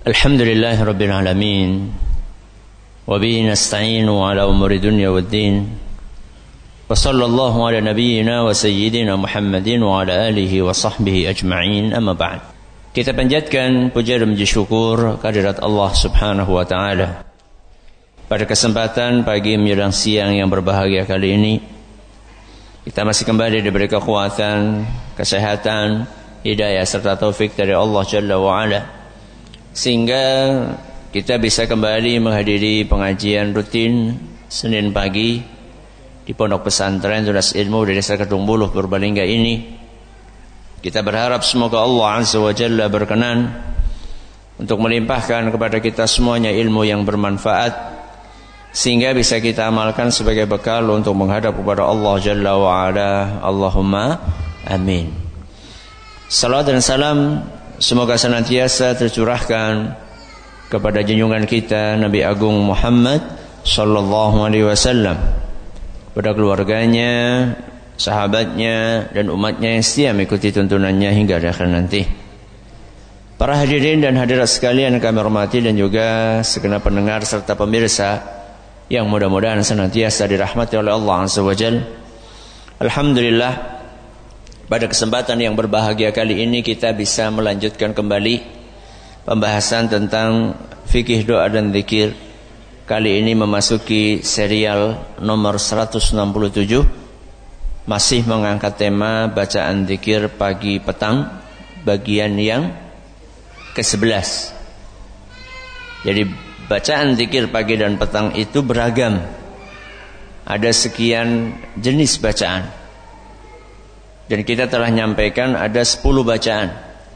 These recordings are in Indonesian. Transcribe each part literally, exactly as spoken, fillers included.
Alhamdulillahi Rabbil Alamin. Wabihi nasta'inu ala umuri dunya waddin. Wa sallallahu ala nabiyyina wa sayyidina Muhammadin wa ala alihi wa sahbihi ajma'in. Amma ba'd. Kita panjatkan puja dan puji syukur kehadirat Allah Subhanahu wa taala. Pada kesempatan pagi menjelang siang yang berbahagia kali ini, kita masih kembali diberi kekuatan, kesehatan, hidayah serta taufik dari Allah Jalla wa Ala, sehingga kita bisa kembali menghadiri pengajian rutin Senin pagi di Pondok Pesantren Tunas Ilmu di Desa Kedung Buluh Purbalingga ini. Kita berharap semoga Allah Azza wa Jalla berkenan untuk melimpahkan kepada kita semuanya ilmu yang bermanfaat, sehingga bisa kita amalkan sebagai bekal untuk menghadap kepada Allah Jalla wa Ala. Allahumma amin. Salawat dan salam semoga senantiasa tercurahkan kepada junjungan kita Nabi Agung Muhammad sallallahu alaihi wasallam, pada keluarganya, sahabatnya, dan umatnya yang setia mengikuti tuntunannya hingga akhir nanti. Para hadirin dan hadirat sekalian kami hormati, dan juga segenap pendengar serta pemirsa yang mudah-mudahan senantiasa dirahmati oleh Allah Azza wa Jalla. Alhamdulillah, pada kesempatan yang berbahagia kali ini kita bisa melanjutkan kembali pembahasan tentang fikih doa dan zikir. Kali ini memasuki serial nomor seratus enam puluh tujuh, masih mengangkat tema bacaan zikir pagi petang, bagian yang kesebelas. Jadi bacaan zikir pagi dan petang itu beragam. Ada sekian jenis bacaan, dan kita telah nyampaikan ada sepuluh bacaan.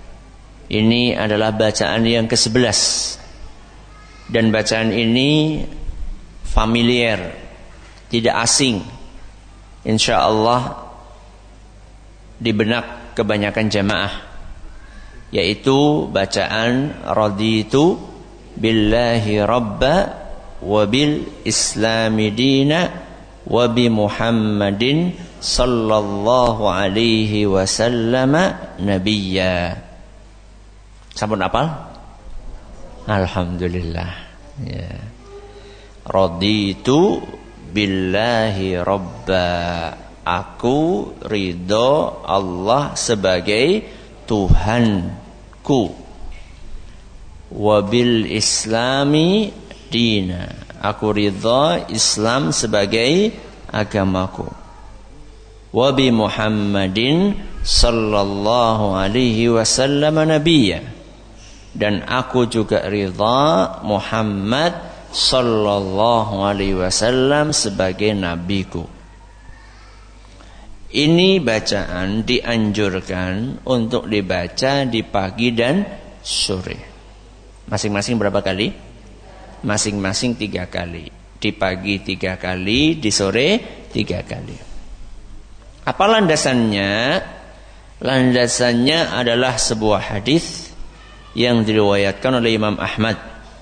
Ini adalah bacaan yang kesebelas, dan bacaan ini familiar, tidak asing, insyaallah di benak kebanyakan jamaah, yaitu bacaan raditu billahi rabba wa bil islami dina wa bi muhammadin sallallahu alaihi wasallam nabiyya. Sampun apal? Alhamdulillah ya. Raditu billahi rabba, aku ridho Allah sebagai Tuhanku. Wabil islami dina, aku ridha Islam sebagai agamaku. Wabi Muhammadin sallallahu alaihi wasallam nabiyya, dan aku juga ridha Muhammad sallallahu alaihi wasallam sebagai nabiku. Ini bacaan dianjurkan untuk dibaca di pagi dan sore. Masing-masing berapa kali? Masing-masing tiga kali. Di pagi tiga kali, di sore tiga kali. Apa landasannya? Landasannya adalah sebuah hadis yang diriwayatkan oleh Imam Ahmad,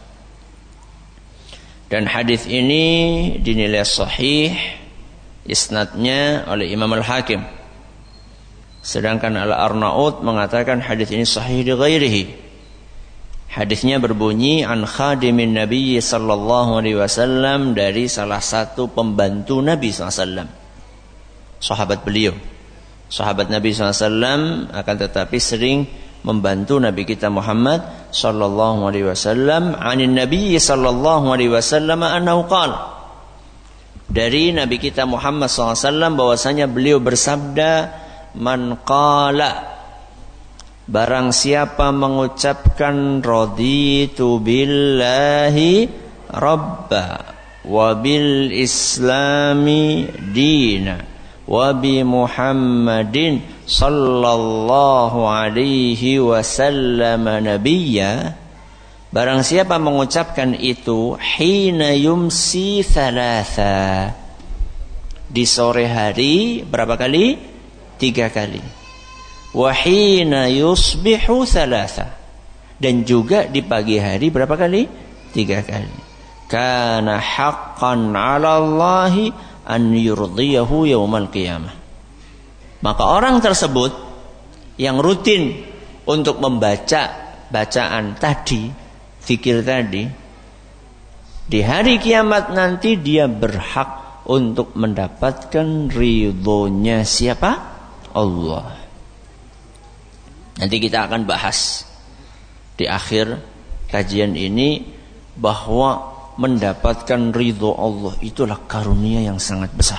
dan hadis ini dinilai sahih isnadnya oleh Imam Al-Hakim. Sedangkan Al-Arnaud mengatakan hadis ini sahih di ghairihi. Hadisnya berbunyi an khadimin Nabi sallallahu alaihi wasallam, dari salah satu pembantu Nabi sallallahu alaihi wasallam, sahabat beliau. Sahabat Nabi sallallahu alaihi wasallam akan tetapi sering membantu Nabi kita Muhammad sallallahu alaihi wasallam. Anin Nabi sallallahu alaihi wasallam annahu qala, dari Nabi kita Muhammad sallallahu alaihi wasallam bahwasanya beliau bersabda, man qala, barang siapa mengucapkan raditu billahi rabba wa bil islami dina wa bi muhammadin sallallahu alaihi wasallam nabiyya, barang siapa mengucapkan itu hina yumsi thalatha, di sore hari berapa kali? Tiga kali. Wahina yusbihu thalatha, dan juga di pagi hari berapa kali? Tiga kali. Kana haqqan 'ala Allahi an yurdiyahu yaumal qiyamah. Maka orang tersebut yang rutin untuk membaca bacaan tadi zikir tadi, di hari kiamat nanti dia berhak untuk mendapatkan ridhonya siapa? Allah. Nanti kita akan bahas di akhir kajian ini bahwa mendapatkan ridho Allah itulah karunia yang sangat besar.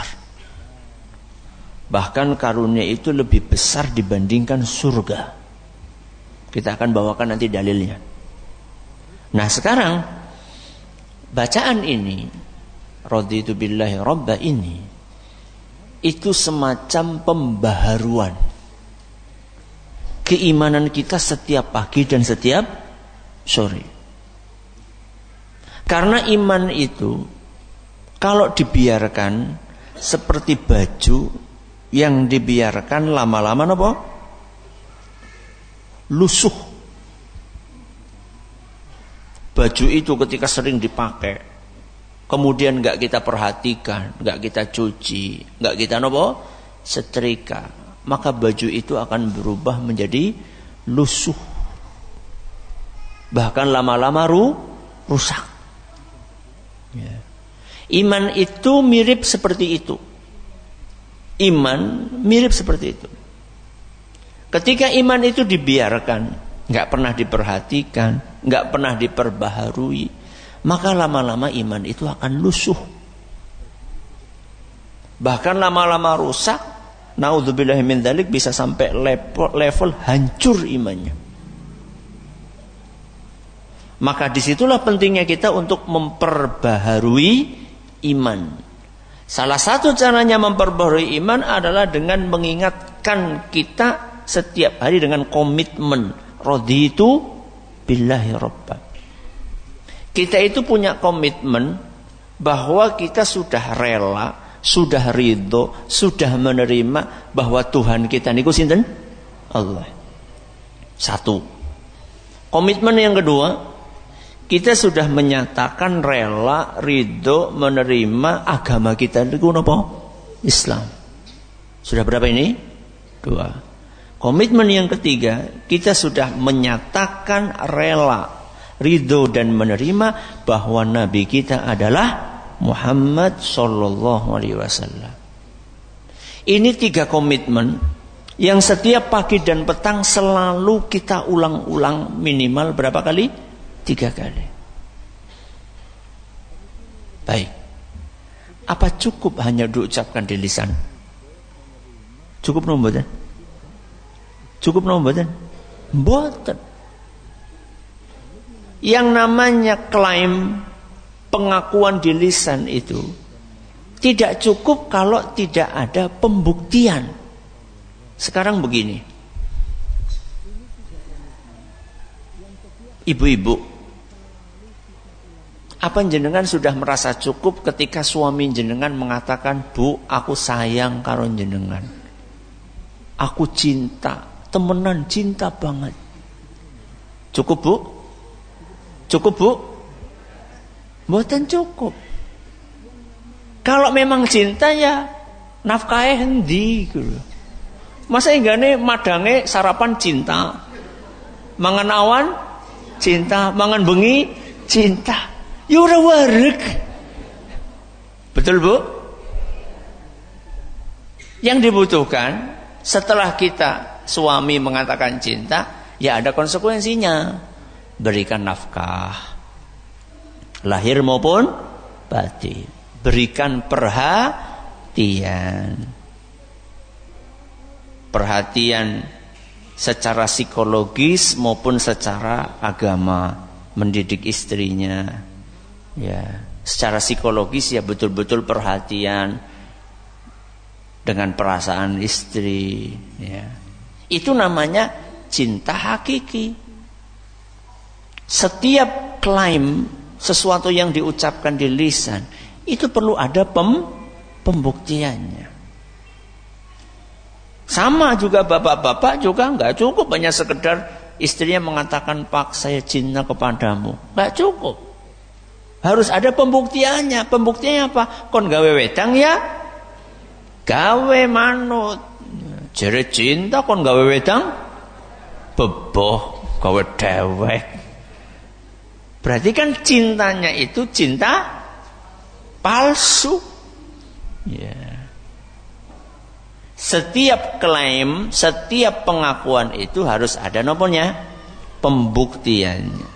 Bahkan karunia itu lebih besar dibandingkan surga. Kita akan bawakan nanti dalilnya. Nah sekarang bacaan ini, raditu billahi robba ini, itu semacam pembaharuan keimanan kita setiap pagi dan setiap sore. Karena iman itu kalau dibiarkan seperti baju yang dibiarkan lama-lama apa? Lusuh. Baju itu ketika sering dipakai, kemudian enggak kita perhatikan, enggak kita cuci, enggak kita apa? Setrika, maka baju itu akan berubah menjadi lusuh. Bahkan lama-lama ru, rusak. Ya. Iman itu mirip seperti itu. Iman mirip seperti itu. Ketika iman itu dibiarkan, enggak pernah diperhatikan, enggak pernah diperbaharui, maka lama-lama iman itu akan lusuh. Bahkan lama-lama rusak, naudzubillahi min dzalik, bisa sampai level, level hancur imannya. Maka disitulah pentingnya kita untuk memperbaharui iman. Salah satu caranya memperbaharui iman adalah dengan mengingatkan kita setiap hari dengan komitmen raditu billahi robba. Kita itu punya komitmen bahwa kita sudah rela, sudah ridho, sudah menerima bahwa Tuhan kita niku sinten? Allah. Satu. Komitmen yang kedua, kita sudah menyatakan rela, ridho, menerima agama kita itu apa? Islam. Sudah berapa ini? Dua. Komitmen yang ketiga, kita sudah menyatakan rela, ridho dan menerima bahwa Nabi kita adalah Muhammad Sallallahu Alaihi Wasallam. Ini tiga komitmen yang setiap pagi dan petang selalu kita ulang-ulang minimal berapa kali? Tiga kali. Baik. Apa cukup hanya diucapkan di lisan? Cukup nopo mboten? Cukup nopo mboten? Mboten. Yang namanya klaim pengakuan di lisan itu tidak cukup kalau tidak ada pembuktian. Sekarang begini. Ibu-ibu, apa jenengan sudah merasa cukup ketika suami jenengan mengatakan, "Bu, aku sayang karo jenengan. Aku cinta, temenan cinta banget." Cukup, Bu? Cukup, Bu? Mboten cukup. Kalau memang cinta ya nafkahe endi gitu. Masa enggane madange sarapan cinta. Mangan awan cinta, mangan bengi cinta. Ya ora wareg. Betul, Bu? Yang dibutuhkan setelah kita suami mengatakan cinta, ya ada konsekuensinya. Berikan nafkah, lahir maupun batin. Berikan perhatian. Perhatian secara psikologis maupun secara agama, mendidik istrinya. Ya, secara psikologis ya betul-betul perhatian dengan perasaan istri, ya. Itu namanya cinta hakiki. Setiap klaim sesuatu yang diucapkan di lisan itu perlu ada pem, pembuktiannya. Sama juga bapak-bapak juga enggak cukup hanya sekedar istrinya mengatakan, "Pak, saya cinta kepadamu." Enggak cukup. Harus ada pembuktiannya. Pembuktiannya apa? Kon gawe wedang ya gawe manut. Jere cinta kon gawe wedang beboh gawe dewek. Berarti kan cintanya itu cinta palsu. Ya. Setiap klaim, setiap pengakuan itu harus ada noponya, pembuktiannya.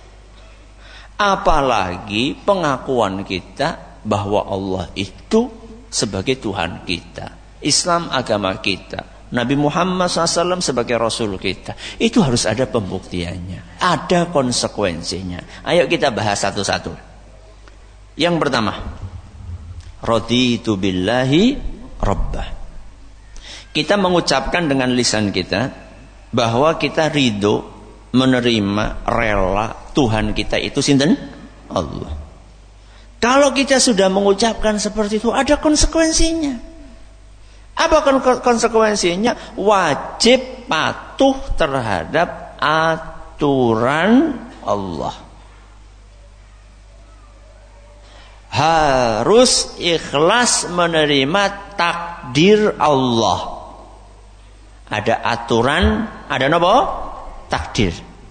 Apalagi pengakuan kita bahwa Allah itu sebagai Tuhan kita, Islam agama kita, Nabi Muhammad shallallahu alaihi wasallam sebagai Rasul kita. Itu harus ada pembuktiannya, ada konsekuensinya. Ayo kita bahas satu-satu. Yang pertama, raditu billahi rabbah. Kita mengucapkan dengan lisan kita bahwa kita ridho, menerima, rela Tuhan kita itu sinten? Allah. Kalau kita sudah mengucapkan seperti itu, ada konsekuensinya. Apa konsekuensinya? Wajib patuh terhadap aturan Allah. Harus ikhlas menerima takdir Allah. Ada aturan, ada apa? Takdir.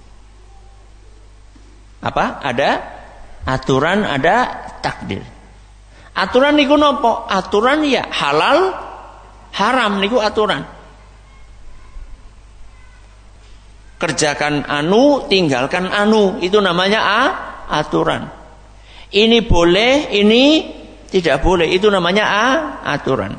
Apa? Ada aturan, ada takdir. Aturan niku napa? Aturan ya halal, haram niku aturan. Kerjakan anu, tinggalkan anu, itu namanya a, aturan. Ini boleh, ini tidak boleh, itu namanya a, aturan.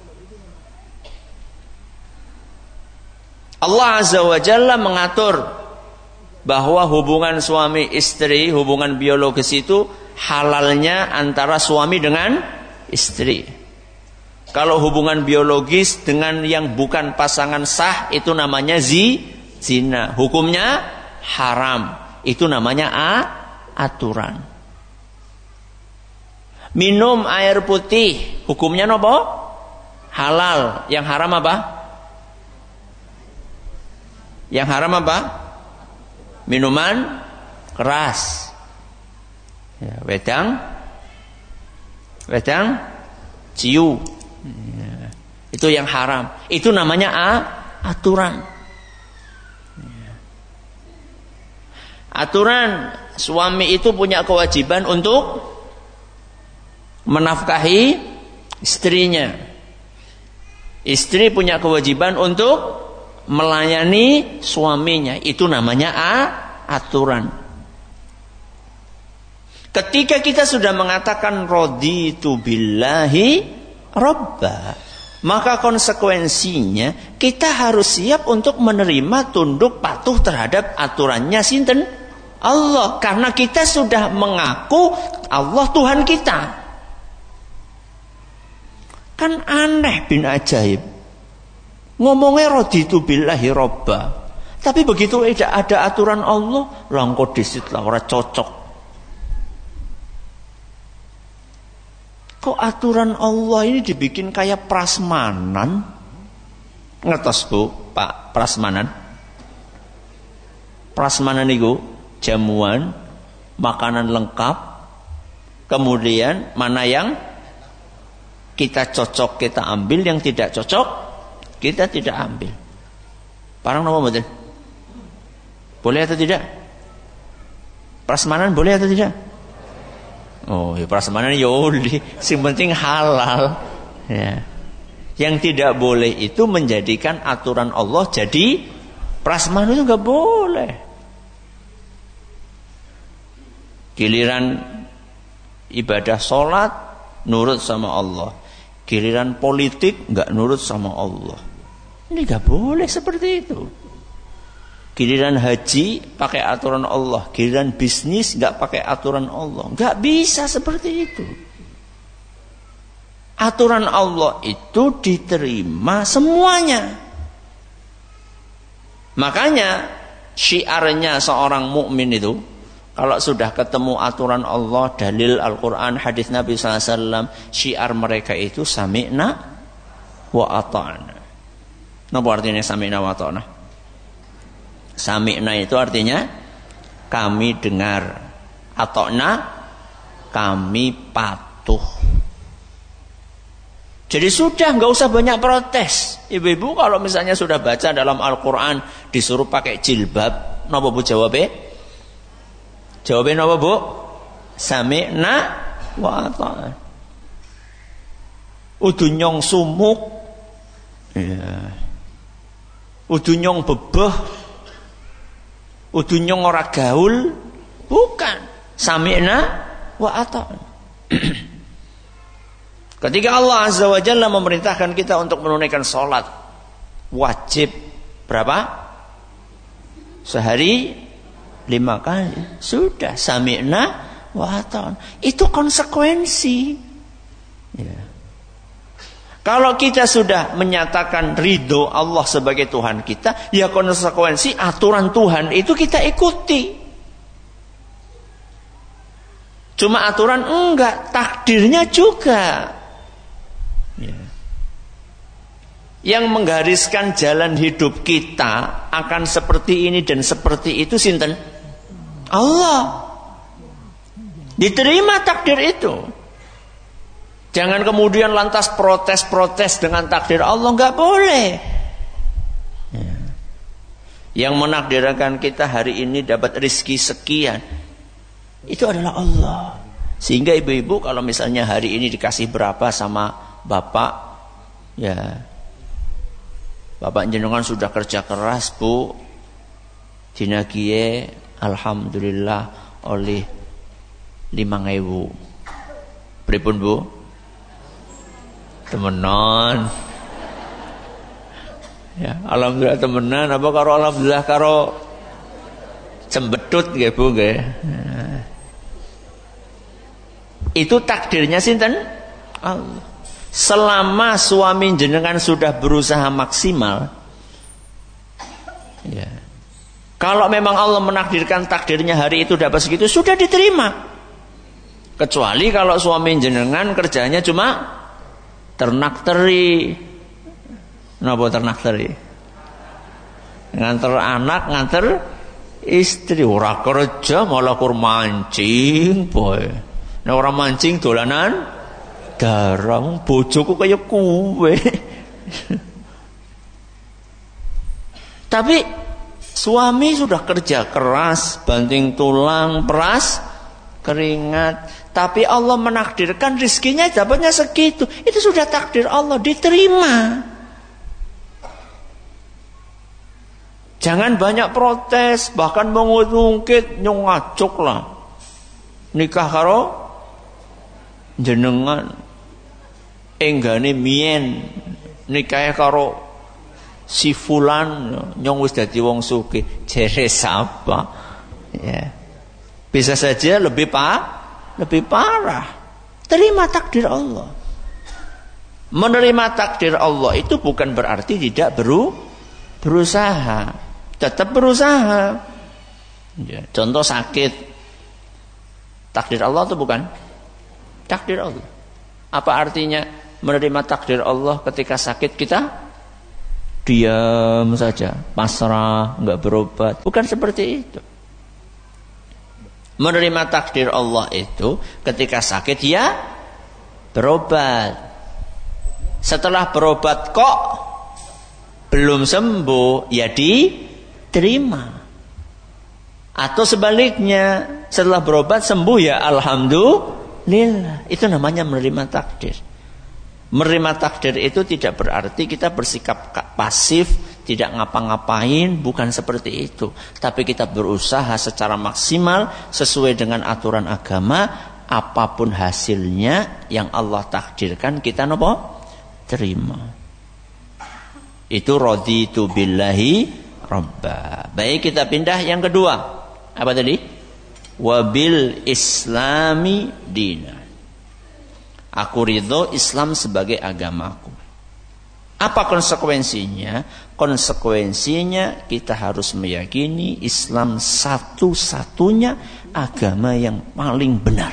Allah Azza wa Jalla mengatur bahwa hubungan suami istri, hubungan biologis itu halalnya antara suami dengan istri. Kalau hubungan biologis dengan yang bukan pasangan sah, itu namanya zi, zina. Hukumnya haram. Itu namanya a, aturan. Minum air putih, hukumnya apa? Halal. Yang haram apa? Yang haram apa? Minuman keras. Ya, wedang, wedang, ciu. Ya, itu yang haram. Itu namanya a, aturan. Ya. Aturan suami itu punya kewajiban untuk menafkahi istrinya. Istri punya kewajiban untuk melayani suaminya. Itu namanya a, aturan. Ketika kita sudah mengatakan raditu billahi rabba, maka konsekuensinya kita harus siap untuk menerima, tunduk, patuh terhadap aturannya sinten? Allah. Karena kita sudah mengaku Allah Tuhan kita. Kan aneh bin ajaib. Ngomongnya raditu billahi rabba, tapi begitu tidak ada aturan Allah, langko disit lah ora cocok. Kok aturan Allah ini dibikin kayak prasmanan? Ngertos Bu, Pak, prasmanan? Prasmanan itu jamuan, makanan lengkap, kemudian mana yang kita cocok kita ambil, yang tidak cocok kita tidak ambil. Parang nama betul? Boleh atau tidak? Prasmanan boleh atau tidak? Oh, ya prasmanan ya boleh. Yang penting halal. Ya. Yang tidak boleh itu menjadikan aturan Allah jadi prasmanan, itu nggak boleh. Giliran ibadah sholat nurut sama Allah, giliran politik nggak nurut sama Allah. Ini nggak boleh seperti itu. Giliran haji pakai aturan Allah, giliran bisnis nggak pakai aturan Allah, nggak bisa seperti itu. Aturan Allah itu diterima semuanya. Makanya syiarnya seorang mukmin itu, kalau sudah ketemu aturan Allah, dalil Al-Quran, hadis Nabi sallallahu alaihi wasallam, syiar mereka itu sami'na wa ata'na. Apa artinya sami'na wa ata'na? Sami'na itu artinya kami dengar, ata'na kami patuh. Jadi sudah, nggak usah banyak protes. Ibu-ibu kalau misalnya sudah baca dalam Al-Quran disuruh pakai jilbab, napa bu jawabnya? Jawabin apa, Bu? Sami'na wa ata'na. Udu nyong sumuk, ya. Udu nyong bebeh, udu nyong ora gaul, bukan. Sami'na wa ata'na. Ketika Allah Azza wa Jalla memerintahkan kita untuk menunaikan sholat wajib berapa? Sehari lima kali. Sudah, sami'na wa ata'na. Itu konsekuensi. Ya. Kalau kita sudah menyatakan ridho Allah sebagai Tuhan kita, ya konsekuensi aturan Tuhan itu kita ikuti. Cuma aturan enggak, takdirnya juga. Ya. Yang menggariskan jalan hidup kita akan seperti ini dan seperti itu sinten? Allah. Diterima takdir itu. Jangan kemudian lantas protes-protes dengan takdir Allah, nggak boleh. Ya. Yang menakdirkan kita hari ini dapat rezeki sekian, itu adalah Allah. Sehingga ibu-ibu kalau misalnya hari ini dikasih berapa sama bapak, ya bapak jenengan sudah kerja keras, Bu, dinagiye alhamdulillah oleh lima ribu. Pripun, Bu? Temenan. Ya, alhamdulillah temenan apa karo alhamdulillah karo cembetut nggih, Bu, nggih. Nah. Itu takdirnya sinten? Allah. Selama suami jenengan sudah berusaha maksimal, ya. Kalau memang Allah menakdirkan takdirnya hari itu dapat segitu, sudah diterima. Kecuali kalau suami jenengan kerjanya cuma ternak teri. Napa ternak teri? Nganter anak, nganter istri, ora kerja malah kur mancing, boy. Nek ora mancing dolanan garang, bojoku kaya kuwe. Tapi suami sudah kerja keras, banting tulang, peras keringat, tapi Allah menakdirkan rizkinya dapatnya segitu. Itu sudah takdir Allah, diterima. Jangan banyak protes, bahkan mengungkit nyong ngacuk lah. Nikah karo jenengan enggane mien, nikah karo si fulan nyong wis dadi wong sugih, jere sapa? Ya. Bisa saja lebih pa, lebih parah. Terima takdir Allah. Menerima takdir Allah itu bukan berarti tidak beru, berusaha. Tetap berusaha. Ya, contoh sakit. Takdir Allah itu bukan? Takdir Allah. Apa artinya menerima takdir Allah ketika sakit kita diam saja, pasrah, enggak berobat? Bukan seperti itu. Menerima takdir Allah itu ketika sakit ya berobat. Setelah berobat kok belum sembuh, ya diterima. Atau sebaliknya, setelah berobat sembuh ya alhamdulillah. Itu namanya menerima takdir. Menerima takdir itu tidak berarti kita bersikap pasif, tidak ngapa-ngapain, bukan seperti itu. Tapi kita berusaha secara maksimal sesuai dengan aturan agama, apapun hasilnya yang Allah takdirkan kita nopo? Terima. Itu raditu billahi rabba. Baik, kita pindah yang kedua. Apa tadi? Wabil islami dina. Aku ridho Islam sebagai agamaku. Apa konsekuensinya? Konsekuensinya kita harus meyakini Islam satu-satunya agama yang paling benar.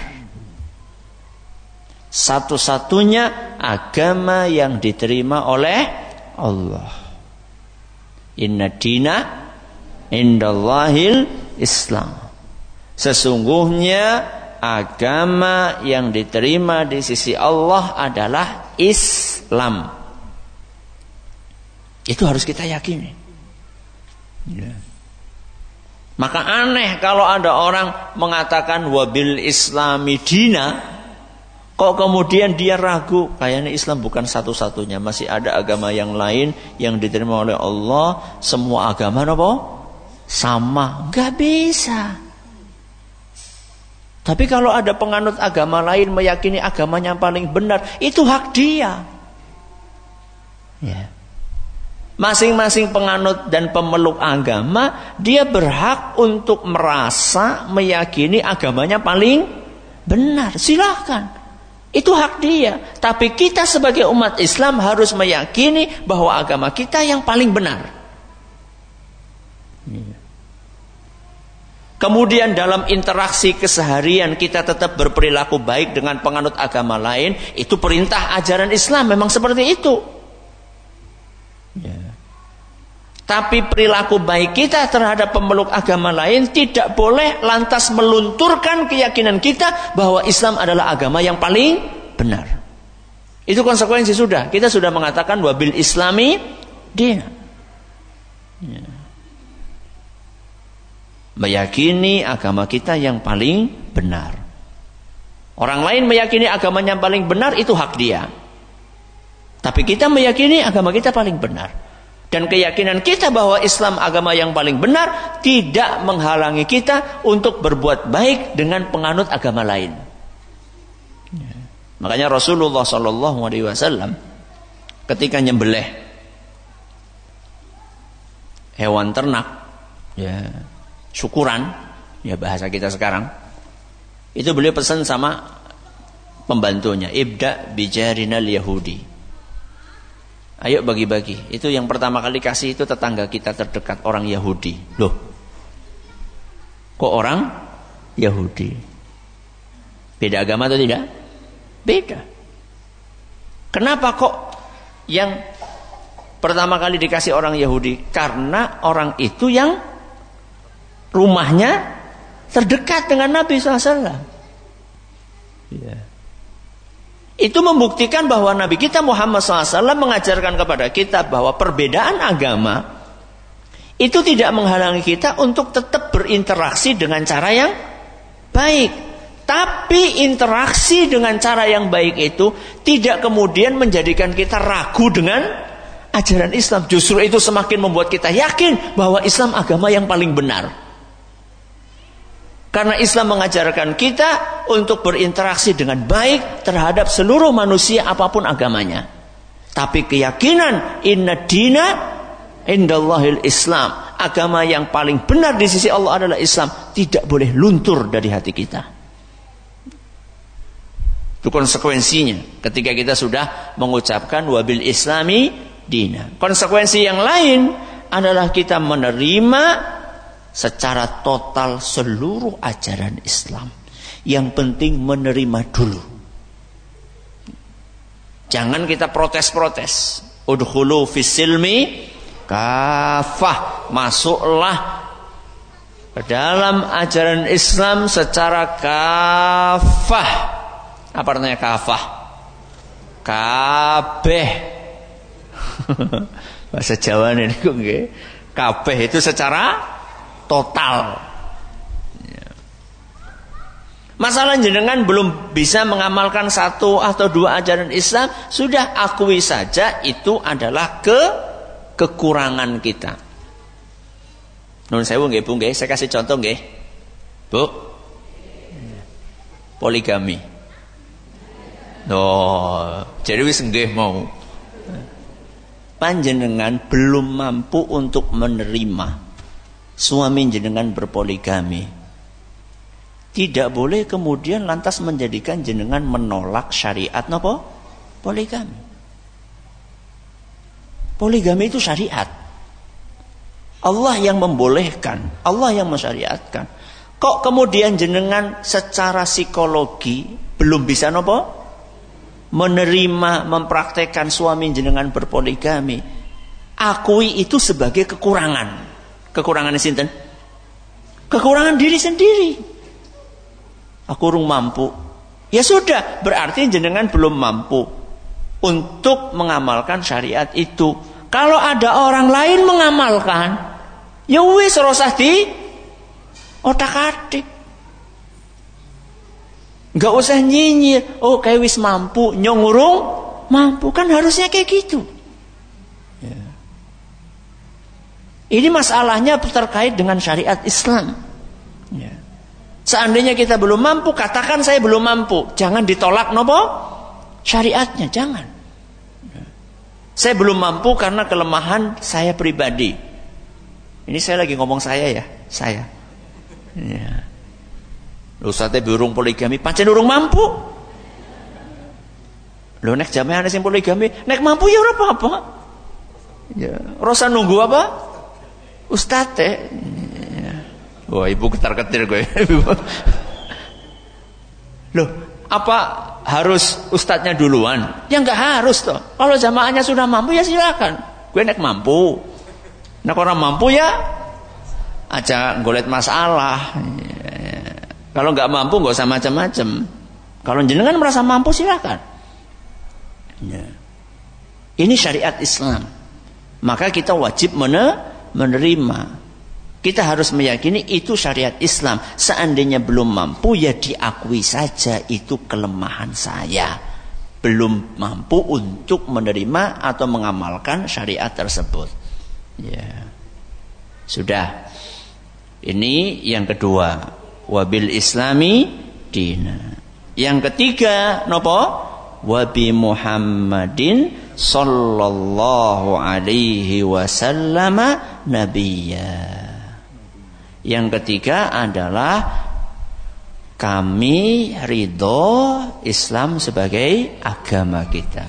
Satu-satunya agama yang diterima oleh Allah. Inna dina indallahil Islam. Sesungguhnya agama yang diterima di sisi Allah adalah Islam. Itu harus kita yakini. Ya. Maka aneh kalau ada orang mengatakan wabil islami dina, kok kemudian dia ragu, kayaknya Islam bukan satu-satunya, masih ada agama yang lain yang diterima oleh Allah. Semua agama apa? Sama. Gak bisa. Tapi kalau ada penganut agama lain meyakini agamanya paling benar, itu hak dia. Ya. Masing-masing penganut dan pemeluk agama, dia berhak untuk merasa meyakini agamanya paling benar. Silahkan, itu hak dia. Tapi kita sebagai umat Islam harus meyakini bahwa agama kita yang paling benar. Kemudian dalam interaksi keseharian kita tetap berperilaku baik dengan penganut agama lain. Itu perintah ajaran Islam, memang seperti itu. Ya. Tapi perilaku baik kita terhadap pemeluk agama lain tidak boleh lantas melunturkan keyakinan kita bahwa Islam adalah agama yang paling benar. Itu konsekuensi sudah. Kita sudah mengatakan wabil islami dina. Ya. Meyakini agama kita yang paling benar. Orang lain meyakini agamanya yang paling benar, itu hak dia. Tapi kita meyakini agama kita paling benar. Dan keyakinan kita bahwa Islam agama yang paling benar tidak menghalangi kita untuk berbuat baik dengan penganut agama lain. Ya. Makanya Rasulullah Shallallahu Alaihi Wasallam ketika nyembelih hewan ternak, ya, syukuran, ya bahasa kita sekarang, itu beliau pesan sama pembantunya, ibda bijarinal Yahudi. Ayo bagi-bagi. Itu yang pertama kali kasih itu tetangga kita terdekat, orang Yahudi. Loh, kok orang Yahudi? Beda agama atau tidak? Beda. Kenapa kok yang pertama kali dikasih orang Yahudi? Karena orang itu yang rumahnya terdekat dengan Nabi shallallahu alaihi wasallam. Ya. Itu membuktikan bahwa Nabi kita Muhammad shallallahu alaihi wasallam mengajarkan kepada kita bahwa perbedaan agama itu tidak menghalangi kita untuk tetap berinteraksi dengan cara yang baik. Tapi interaksi dengan cara yang baik itu tidak kemudian menjadikan kita ragu dengan ajaran Islam. Justru itu semakin membuat kita yakin bahwa Islam agama yang paling benar. Karena Islam mengajarkan kita untuk berinteraksi dengan baik terhadap seluruh manusia apapun agamanya. Tapi keyakinan inna dina indallahil Islam, agama yang paling benar di sisi Allah adalah Islam, tidak boleh luntur dari hati kita. Itu konsekuensinya ketika kita sudah mengucapkan wabil islami dina. Konsekuensi yang lain adalah kita menerima secara total seluruh ajaran Islam. Yang penting menerima dulu. Jangan kita protes-protes. Udkhulu fis-silmi kafah. Masuklah ke dalam ajaran Islam secara kafah. Apa artinya kafah? Kabeh. Bahasa Jawa ini kok nggih. Kabeh itu secara total. Masalah jenengan belum bisa mengamalkan satu atau dua ajaran Islam, sudah akui saja itu adalah ke kekurangan kita. Nun sewu nggih Bu nggih, saya kasih contoh nggih. Bu. Poligami. Oh, jadi wis nggih mau. Panjenengan belum mampu untuk menerima suami jenengan berpoligami. Tidak boleh kemudian lantas menjadikan jenengan menolak syariat napa? Poligami. Poligami itu syariat. Allah yang membolehkan, Allah yang mensyariatkan. Kok kemudian jenengan secara psikologi belum bisa napa? Menerima, mempraktekkan suami jenengan berpoligami. Akui itu sebagai kekurangan. Kekurangan sinten? Kekurangan diri sendiri. Aku urung mampu. Ya sudah, berarti jenengan belum mampu untuk mengamalkan syariat itu. Kalau ada orang lain mengamalkan, ya wis ora usah di Otak-atik. Enggak usah nyinyir. Oh, kayak wis mampu, nyong urung mampu, kan harusnya kayak gitu. Ya. Ini masalahnya terkait dengan syariat Islam. Ya. Seandainya kita belum mampu, katakan saya belum mampu. Jangan ditolak nopo syariatnya, jangan. Ya. Saya belum mampu karena kelemahan saya pribadi. Ini saya lagi ngomong saya ya, saya. Ya. Ustaznya burung poligami, pancen urung mampu. Lho nek jamaah ana sing poligami, nek mampu ya ora apa-apa. Ya, rasa nunggu apa? Ustaz teh. Ya. Wah, ibu ketar-ketir gue. Loh, apa harus ustadznya duluan? Ya enggak harus toh. Kalau jamaahnya sudah mampu ya silakan. Gue nek mampu. Nek orang mampu ya aja golet masalah. Ya. Kalau nggak mampu nggak usah macam-macam. Kalau jenengan merasa mampu silakan. Ya. Ini syariat Islam. Maka kita wajib menerima. Kita harus meyakini itu syariat Islam. Seandainya belum mampu ya diakui saja itu kelemahan saya. Belum mampu untuk menerima atau mengamalkan syariat tersebut. Ya. Sudah. Ini yang kedua. Wabil islami dina. Yang ketiga nopo? Wabi Muhammadin sallallahu alaihi wasallam nabiyya. Yang ketiga adalah kami ridho Islam sebagai agama kita.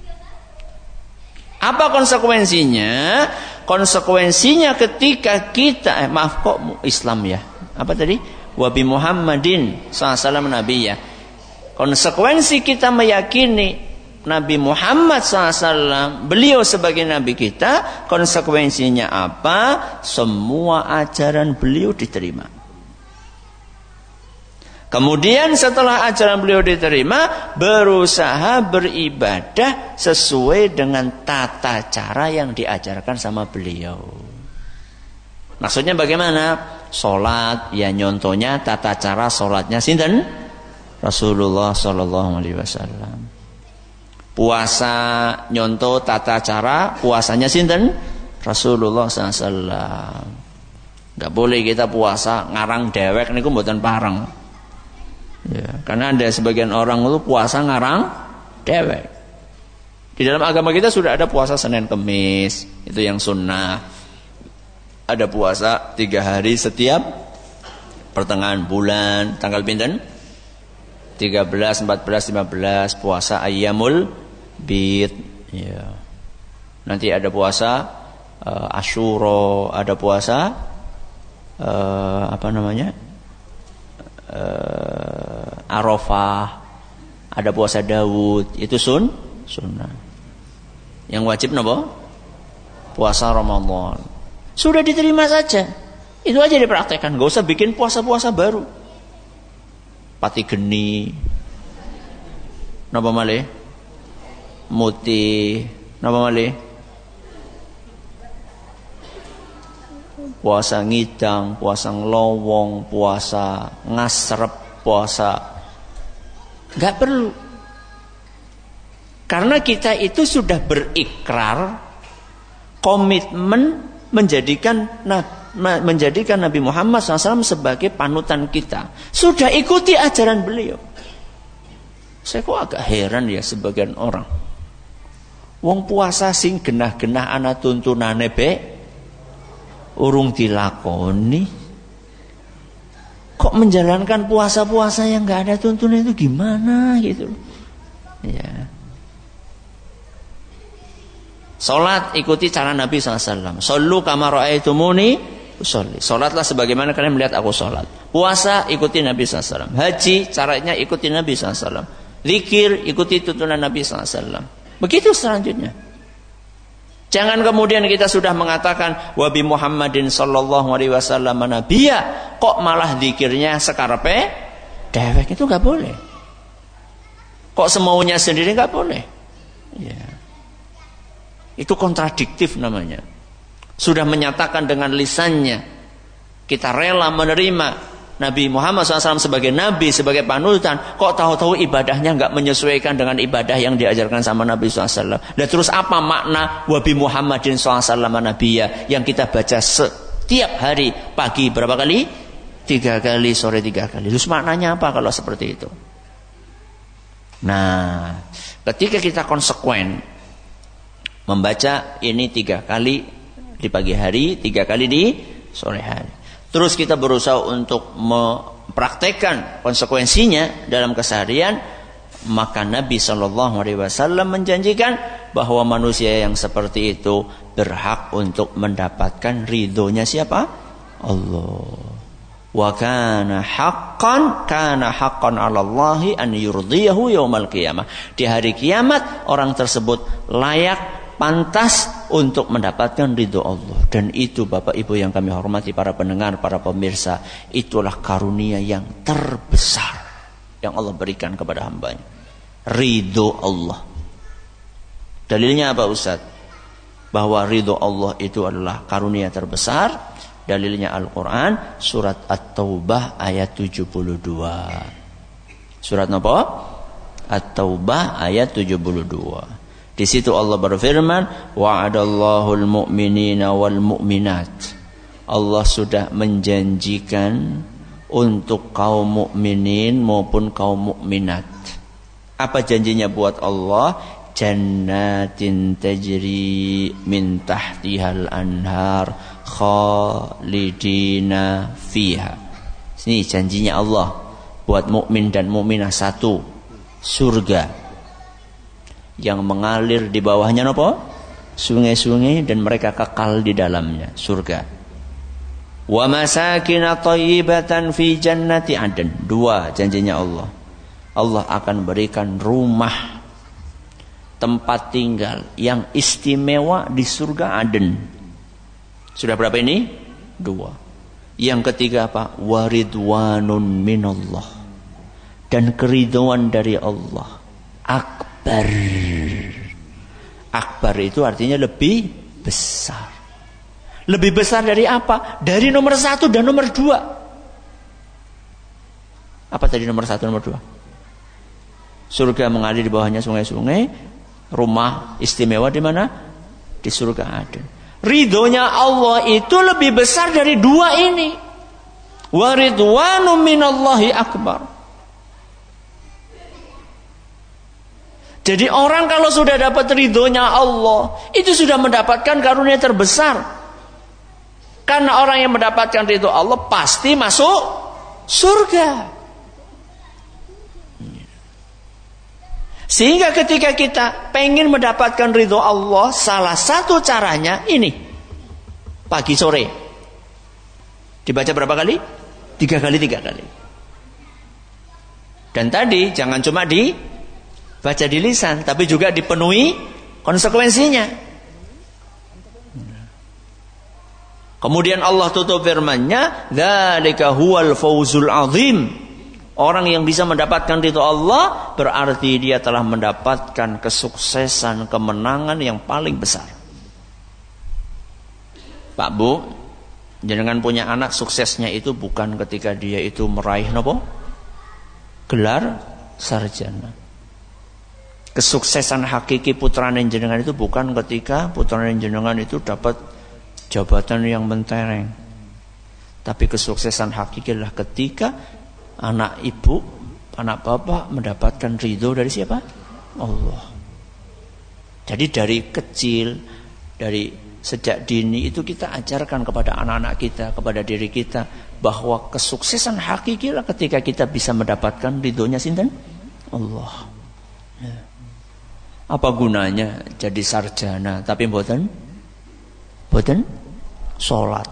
Apa konsekuensinya? Konsekuensinya ketika kita eh, maaf kok Islam ya. Apa tadi? Wabi Muhammadin sallallahu alaihi wasallam nabiyya. Konsekuensi kita meyakini Nabi Muhammad sallallahu alaihi wasallam, beliau sebagai nabi kita, konsekuensinya apa? Semua ajaran beliau diterima. Kemudian setelah ajaran beliau diterima, berusaha beribadah sesuai dengan tata cara yang diajarkan sama beliau. Maksudnya bagaimana? Salat, ya nyontohnya tata cara salatnya sinten? Rasulullah sallallahu alaihi wasallam. Puasa, nyontoh tata cara puasanya sinten? Rasulullah sallallahu alaihi wasallam. Enggak boleh kita puasa ngarang dewek niku mboten pareng. Ya, karena ada sebagian orang itu puasa ngarang dewek. Di dalam agama kita sudah ada puasa Senin Kemis, itu yang sunnah. Ada puasa tiga hari setiap pertengahan bulan, tanggal pinten? tiga belas, empat belas, lima belas, puasa Ayyamul Bid. Ya. Nanti ada puasa uh, Asyura, ada puasa uh, apa namanya? Uh, Arafah, ada puasa Daud, itu sun, sunnah. Yang wajib napa? Puasa Ramadan. Sudah diterima saja. Itu aja dipraktekkan, gak usah bikin puasa-puasa baru. Pati geni, napa malih? Muti, napa malih? Puasa ngidang, puasa ngelowong, puasa ngasrep, puasa gak perlu. Karena kita itu sudah berikrar komitmen menjadikan menjadikan Nabi Muhammad shallallahu alaihi wasallam sebagai panutan kita. Sudah ikuti ajaran beliau. Saya kok agak heran ya sebagian orang. Wong puasa sing genah-genah ana tuntunane be urung dilakoni. Kok menjalankan puasa-puasa yang enggak ada tuntunan itu gimana gitu. Ya. Salat ikuti cara Nabi shallallahu alaihi wasallam. Shollu kama ra'aitumuni usolli. Salatlah sebagaimana kalian melihat aku salat. Puasa ikuti Nabi shallallahu alaihi wasallam. Haji caranya ikuti Nabi shallallahu alaihi wasallam. Zikir ikuti tuntunan Nabi shallallahu alaihi wasallam. Begitu selanjutnya. Jangan kemudian kita sudah mengatakan wa bi Muhammadin sallallahu alaihi wasallam nabiyya, kok malah zikirnya sekarepe dewek, itu enggak boleh. Kok semaunya sendiri enggak boleh. Ya. Itu kontradiktif namanya. Sudah menyatakan dengan lisannya Kita rela menerima Nabi Muhammad shallallahu alaihi wasallam sebagai Nabi, sebagai panutan. Kok tahu-tahu ibadahnya nggak menyesuaikan dengan ibadah yang diajarkan sama Nabi shallallahu alaihi wasallam. Dan terus apa makna wabi Muhammadin shallallahu alaihi wasallam nabiyya yang kita baca setiap hari, pagi berapa kali? Tiga kali, sore tiga kali. Terus maknanya apa kalau seperti itu? Nah, ketika kita konsekuen membaca ini tiga kali di pagi hari, tiga kali di sore hari. Terus kita berusaha untuk mempraktekkan konsekuensinya dalam keseharian, maka Nabi Shallallahu Alaihi Wasallam menjanjikan bahwa manusia yang seperti itu berhak untuk mendapatkan ridhonya siapa? Allah. Wa kana haqqan kana haqqan 'ala Allahi an yurdiyahu yaumal qiyamah. Di hari kiamat orang tersebut layak, pantas untuk mendapatkan ridho Allah. Dan itu Bapak Ibu yang kami hormati, para pendengar, para pemirsa, itulah karunia yang terbesar yang Allah berikan kepada hambanya. Ridho Allah. Dalilnya apa Ustaz? Bahwa ridho Allah itu adalah karunia terbesar. Dalilnya Al-Quran, surat At-Taubah ayat tujuh puluh dua. Surat apa? At-Taubah ayat tujuh puluh dua. Di situ Allah berfirman, wa'adallahul mu'minina wal mu'minat. Allah sudah menjanjikan untuk kaum mukminin maupun kaum mukminat. Apa janjinya buat Allah? Jannatin tajri min tahtihal anhar khalidina fiha. Ini janjinya Allah buat mukmin dan mukminah satu, surga yang mengalir di bawahnya apa? Sungai-sungai, dan mereka kekal di dalamnya, surga. Wa masakin thayyibatan fi jannati adn. Dua janjinya Allah. Allah akan berikan rumah, tempat tinggal yang istimewa di surga Aden. Sudah berapa ini? Dua. Yang ketiga apa? Waridwanun minallah. Dan keridhaan dari Allah. Akbar. Akbar itu artinya lebih besar. Lebih besar dari apa? Dari nomor satu dan nomor dua. Apa tadi nomor satu, nomor dua? Surga mengalir di bawahnya sungai-sungai. Rumah istimewa di mana? Di surga Aden. Ridhonya Allah itu lebih besar dari dua ini. Wa ridwanu minallahi akbar. Jadi orang kalau sudah dapat ridhonya Allah, itu sudah mendapatkan karunia terbesar. Karena orang yang mendapatkan ridho Allah pasti masuk surga. Sehingga ketika kita pengen mendapatkan ridho Allah, salah satu caranya ini. Pagi sore. Dibaca berapa kali? Tiga kali, tiga kali. Dan tadi jangan cuma di baca di lisan, tapi juga dipenuhi konsekuensinya. Kemudian Allah tutup firman-Nya, dzalika huwal fawzul azim. Orang yang bisa mendapatkan ridho Allah berarti dia telah mendapatkan kesuksesan, kemenangan yang paling besar. Pak Bu, jenengan punya anak, suksesnya itu bukan ketika dia itu meraih apa? Gelar sarjana. Kesuksesan hakiki putra jenengan itu bukan ketika putra jenengan itu dapat jabatan yang mentereng. Tapi kesuksesan hakiki adalah ketika anak ibu, anak bapak mendapatkan ridho dari siapa? Allah. Jadi dari kecil, dari sejak dini itu kita ajarkan kepada anak-anak kita, kepada diri kita, bahwa kesuksesan hakiki adalah ketika kita bisa mendapatkan ridhonya sinten? Allah. Ya. Apa gunanya jadi sarjana tapi mboten mboten salat?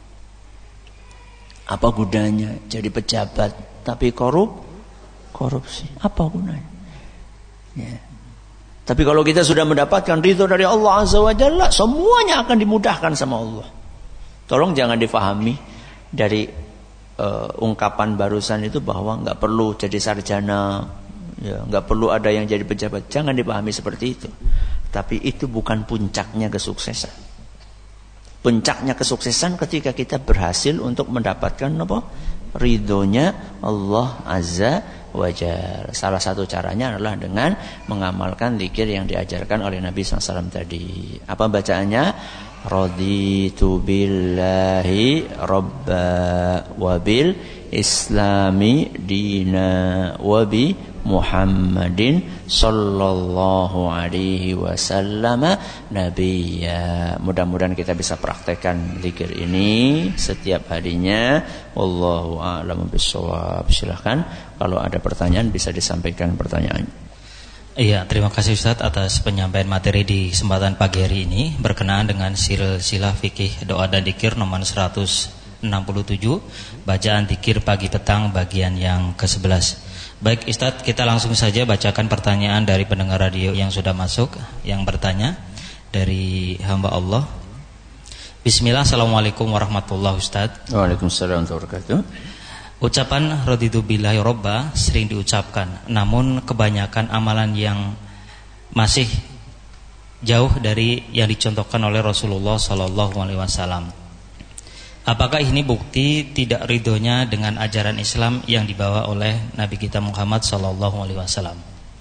Apa gunanya jadi pejabat tapi korup korupsi? Apa gunanya? Ya. Tapi kalau kita sudah mendapatkan ridho dari Allah Azza wa Jalla, semuanya akan dimudahkan sama Allah. Tolong jangan difahami dari uh, ungkapan barusan itu bahwa nggak perlu jadi sarjana, ya, nggak perlu ada yang jadi pejabat. Jangan dipahami seperti itu. Tapi itu bukan puncaknya kesuksesan. Puncaknya kesuksesan ketika kita berhasil untuk mendapatkan apa? Ridhonya Allah Azza wa Jalla. Salah satu caranya adalah dengan mengamalkan zikir yang diajarkan oleh Nabi shallallahu alaihi wasallam tadi. Apa bacaannya? Raditu billahi rabba wa bil islami dina wa bi Muhammadin sallallahu alaihi wasallam nabiyya. Mudah-mudahan kita bisa praktekkan zikir ini setiap harinya. Wallahu a'lam bishawab. Silakan kalau ada pertanyaan bisa disampaikan pertanyaan. Iya, terima kasih Ustaz atas penyampaian materi di kesempatan pagi hari ini berkenaan dengan silsilah fikih doa dan zikir nomor seratus enam puluh tujuh, bacaan zikir pagi petang bagian yang kesebelas. Baik Ustaz, kita langsung saja bacakan pertanyaan dari pendengar radio yang sudah masuk. Yang bertanya dari hamba Allah. Bismillah, assalamualaikum warahmatullahi wabarakatuh. Waalaikumsalam warahmatullahi wabarakatuh. Ucapan raditu billahi robba sering diucapkan, namun kebanyakan amalan yang masih jauh dari yang dicontohkan oleh Rasulullah sallallahu alaihi wasallam. Apakah ini bukti tidak ridhonya dengan ajaran Islam yang dibawa oleh Nabi kita Muhammad sallallahu alaihi wasallam?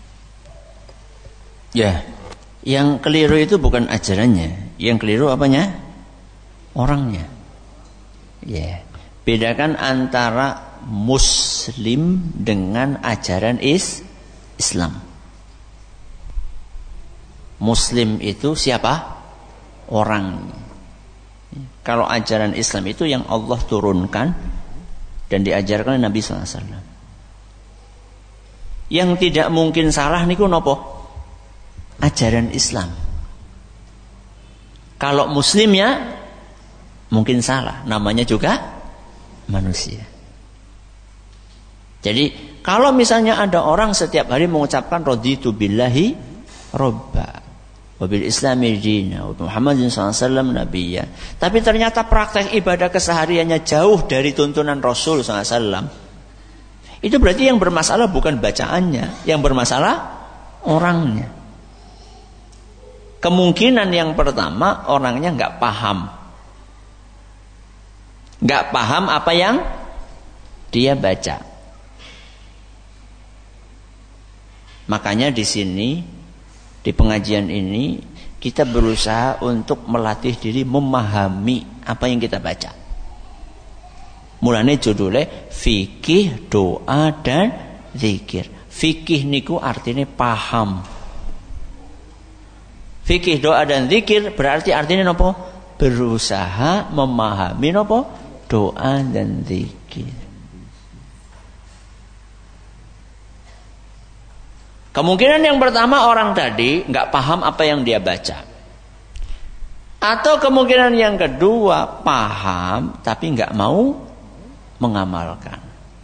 Ya, yang keliru itu bukan ajarannya, yang keliru apanya? Orangnya. Ya, bedakan antara Muslim dengan ajaran is Islam. Muslim itu siapa? Orangnya. Kalau ajaran Islam itu yang Allah turunkan dan diajarkan oleh Nabi sallallahu alaihi wasallam. Yang tidak mungkin salah niku nopo? Ajaran Islam. Kalau Muslimnya mungkin salah, namanya juga manusia. Jadi kalau misalnya ada orang setiap hari mengucapkan raditu billahi robba wabil islami dina wa Muhammadin sallallahu alaihi wasallam nabiyya, tapi ternyata praktek ibadah kesehariannya jauh dari tuntunan Rasul sallallahu alaihi wasallam, itu berarti yang bermasalah bukan bacaannya, yang bermasalah orangnya. Kemungkinan yang pertama, orangnya nggak paham, nggak paham apa yang dia baca. Makanya di sini, di pengajian ini kita berusaha untuk melatih diri memahami apa yang kita baca. Mulane judulnya fikih doa dan zikir. Fikih niku artinya paham. Fikih doa dan zikir berarti artinya nopo? Berusaha memahami nopo? Doa dan zikir. Kemungkinan yang pertama, orang tadi nggak paham apa yang dia baca. Atau kemungkinan yang kedua, paham tapi nggak mau mengamalkan.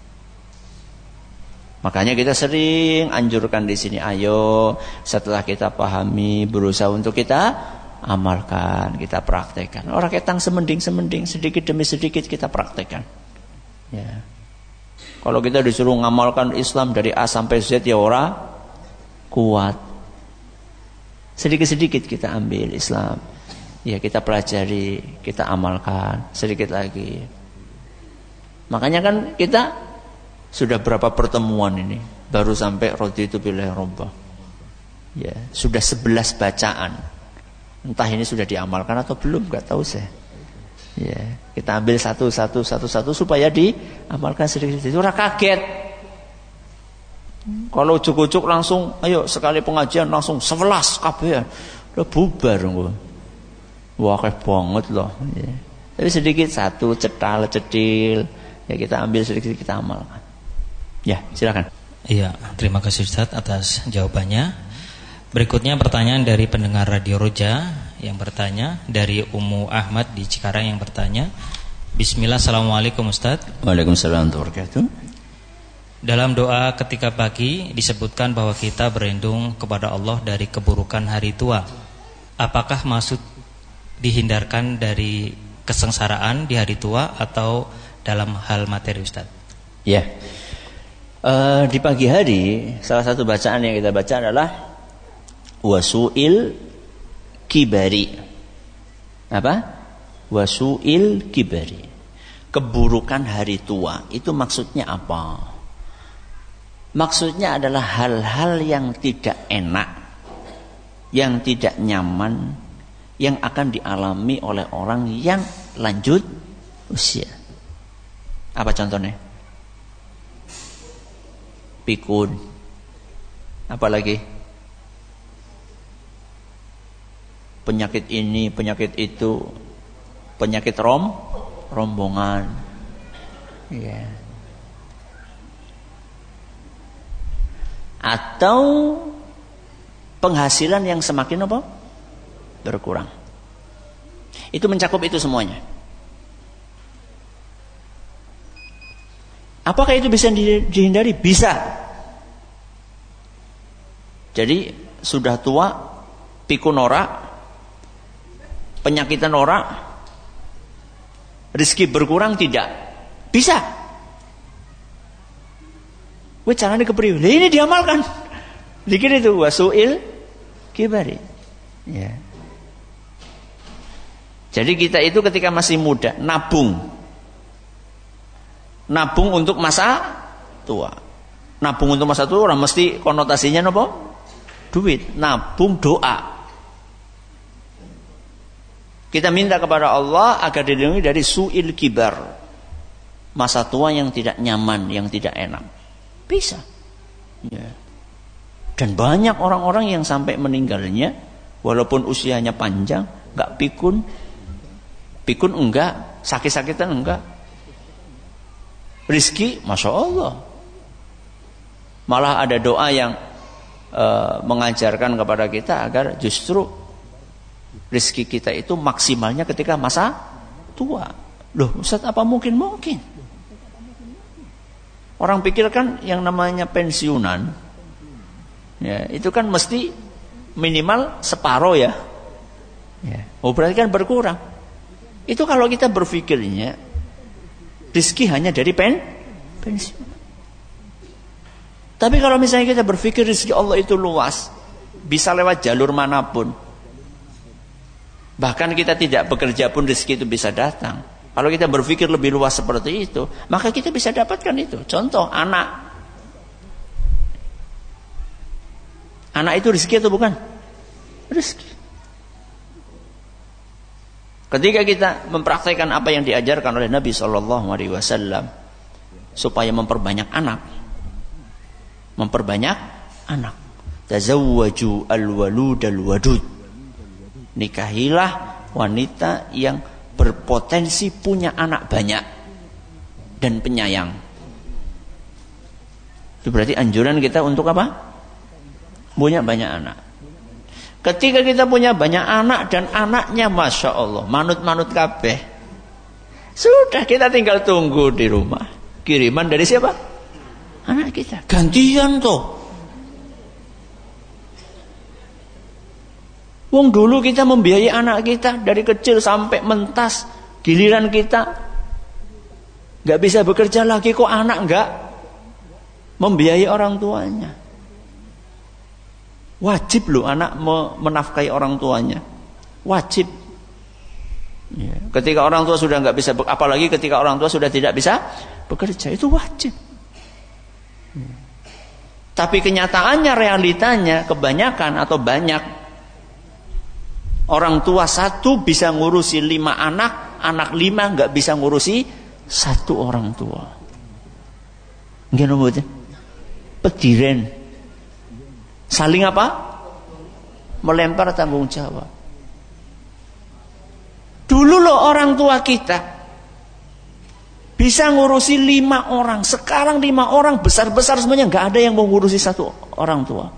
Makanya kita sering anjurkan di sini, ayo setelah kita pahami berusaha untuk kita amalkan, kita praktekkan. Orang ketang semending-semending, sedikit demi sedikit kita praktekkan. Ya. Kalau kita disuruh ngamalkan Islam dari A sampai Z ya ora kuat. Sedikit-sedikit kita ambil Islam. Ya, kita pelajari, kita amalkan sedikit lagi. Makanya kan kita sudah berapa pertemuan ini baru sampai raditu billahi robba. Ya, sudah sebelas bacaan. Entah ini sudah diamalkan atau belum, enggak tahu saya. Ya, kita ambil satu-satu satu-satu supaya diamalkan sedikit-sedikit. Ora kaget. Kalau ujuk-ujuk langsung, ayo sekali pengajian langsung sebelas kabeh, udah bubar ngono. Wah, kayak banget loh. Ya. Tapi sedikit, satu cetal cedil, ya kita ambil sedikit kita amalkan. Ya, silakan. Iya, terima kasih Ustaz atas jawabannya. Berikutnya pertanyaan dari pendengar Radio Roja yang bertanya, dari Ummu Ahmad di Cikarang yang bertanya. Bismillah, assalamualaikum Ustaz. Waalaikumsalam warahmatullahi wabarakatuh. Dalam doa ketika pagi disebutkan bahwa kita berlindung kepada Allah dari keburukan hari tua. Apakah maksud dihindarkan dari kesengsaraan di hari tua atau dalam hal materi Ustaz? Ya, uh, di pagi hari salah satu bacaan yang kita baca adalah wasuil kibari. Apa? Wasu'il kibari. Keburukan hari tua. Itu maksudnya apa? Maksudnya adalah hal-hal yang tidak enak, yang tidak nyaman, yang akan dialami oleh orang yang lanjut usia. Apa contohnya? Pikun. Apa lagi? Penyakit ini, penyakit itu, penyakit rom, rombongan. Ya. Atau penghasilan yang semakin apa? Berkurang. Itu mencakup itu semuanya. Apakah itu bisa dihindari? Bisa. Jadi sudah tua, pikun norak, penyakitan norak, rezeki berkurang tidak? Bisa. Wah, caranya kepriwe? Ini diamalkan. Dikir itu wasu'il kibari. Ya. Jadi kita itu ketika masih muda nabung. Nabung untuk masa tua. Nabung untuk masa tua orang mesti konotasinya apa? Duit. Nabung doa. Kita minta kepada Allah agar dilindungi dari su'il kibar. Masa tua yang tidak nyaman, yang tidak enak. Bisa. Ya. Dan banyak orang-orang yang sampai meninggalnya walaupun usianya panjang, enggak pikun. Pikun enggak, sakit-sakitan enggak. Rizki, Masya Allah. Malah ada doa yang e, mengajarkan kepada kita agar justru rizki kita itu maksimalnya ketika masa tua. Loh Ustaz, apa mungkin? Mungkin. Orang pikir kan yang namanya pensiunan, ya, itu kan mesti minimal separuh ya. Ya. Oh berarti kan berkurang. Itu kalau kita berpikirnya rizki hanya dari pen, pensiun. Tapi kalau misalnya kita berpikir rizki Allah itu luas, bisa lewat jalur manapun. Bahkan kita tidak bekerja pun rizki itu bisa datang. Kalau kita berpikir lebih luas seperti itu, maka kita bisa dapatkan itu. Contoh anak. Anak itu rizki atau bukan? Rizki. Ketika kita mempraktikkan apa yang diajarkan oleh Nabi Shallallahu Alaihi Wasallam, supaya memperbanyak anak, memperbanyak anak. Tazawwaju al-walud al-wadud. Nikahilah wanita yang berpotensi punya anak banyak dan penyayang. Itu berarti anjuran kita untuk apa? Punya banyak anak. Ketika kita punya banyak anak dan anaknya Masya Allah manut-manut kabeh, sudah kita tinggal tunggu di rumah kiriman dari siapa? Anak kita. Gantian tuh. Wong dulu kita membiayai anak kita dari kecil sampai mentas, giliran kita nggak bisa bekerja lagi, kok anak nggak membiayai orang tuanya. Wajib loh anak menafkahi orang tuanya. Wajib. Ya. Ketika orang tua sudah nggak bisa, apalagi ketika orang tua sudah tidak bisa bekerja, itu wajib. Ya. Tapi kenyataannya, realitanya, kebanyakan atau banyak orang tua satu bisa ngurusi lima anak, anak lima nggak bisa ngurusi satu orang tua. Nggak nomornya, pediren. Saling apa? Melempar tanggung jawab. Dulu loh orang tua kita bisa ngurusi lima orang. Sekarang lima orang besar-besar semuanya, nggak ada yang mau ngurusi satu orang tua.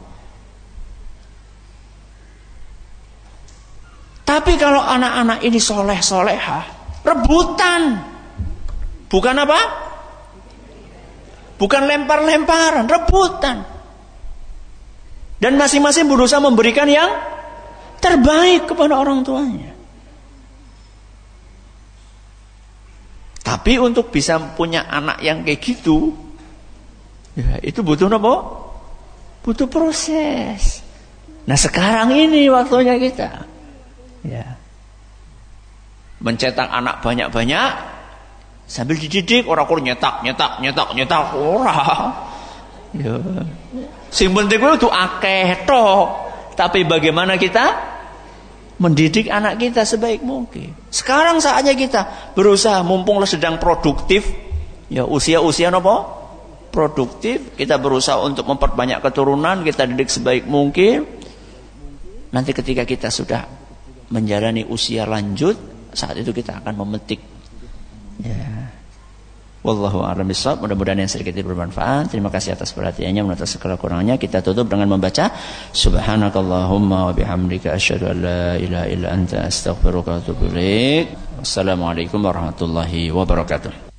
Tapi kalau anak-anak ini soleh-solehah, rebutan. Bukan apa? Bukan lempar-lemparan, rebutan. Dan masing-masing berusaha memberikan yang terbaik kepada orang tuanya. Tapi untuk bisa punya anak yang kayak gitu, ya itu butuh apa? Butuh proses. Nah sekarang ini waktunya kita. Ya. mencetak anak banyak-banyak sambil dididik, ora kur nyetak, nyetak, nyetak, nyetak, ora. Ya. Sing penting kuwi kudu akeh tok. Tapi bagaimana kita mendidik anak kita sebaik mungkin. Sekarang saatnya kita berusaha mumpung sedang produktif, ya usia-usia napa? Produktif, kita berusaha untuk memperbanyak keturunan, kita didik sebaik mungkin. Nanti ketika kita sudah menjalani usia lanjut, saat itu kita akan memetik. Ya. Wallahu a'lam bishawab. Mudah-mudahan yang sedikit ini bermanfaat. Terima kasih atas perhatiannya. Menurut segala kurangnya kita tutup dengan membaca Subhanakallahumma wa bihamdika asyhadu an la ilaha illa anta astaghfiruka wa atubu ilaik. Wassalamualaikum warahmatullahi wabarakatuh.